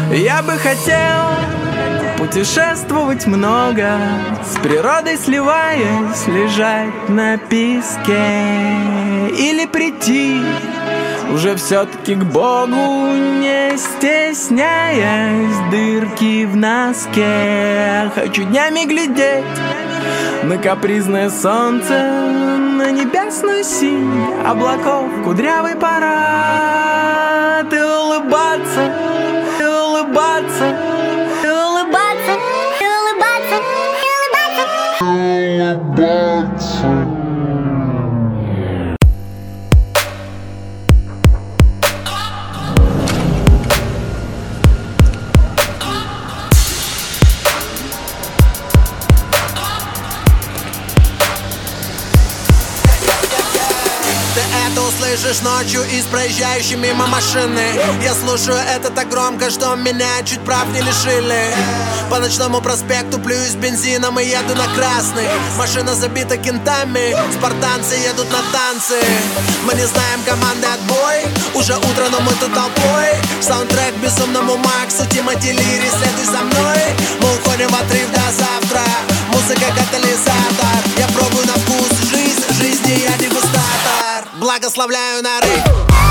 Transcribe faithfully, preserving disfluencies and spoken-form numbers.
Я бы хотел путешествовать много, с природой сливаясь, лежать на песке. Или прийти уже все-таки к Богу, не стесняясь дырки в носке. Хочу днями глядеть на капризное солнце, на небесную синь облаков кудрявый парад. И улыбаться, и улыбаться, и улыбаться, и улыбаться, и улыбаться. Это услышишь ночью из проезжающей мимо машины. Я слушаю это так громко, что меня чуть прав не лишили. По ночному проспекту плююсь бензином и еду на красный. Машина забита кентами, спартанцы едут на танцы. Мы не знаем команды отбой, уже утро, но мы тут толпой. Саундтрек безумному Максу, Тимати Лири, следуй за мной. Мы уходим в отрыв до завтра, музыка катализатор. Я пробую на вкус жизнь, в жизни я дегустатор. Благословляю на рейв.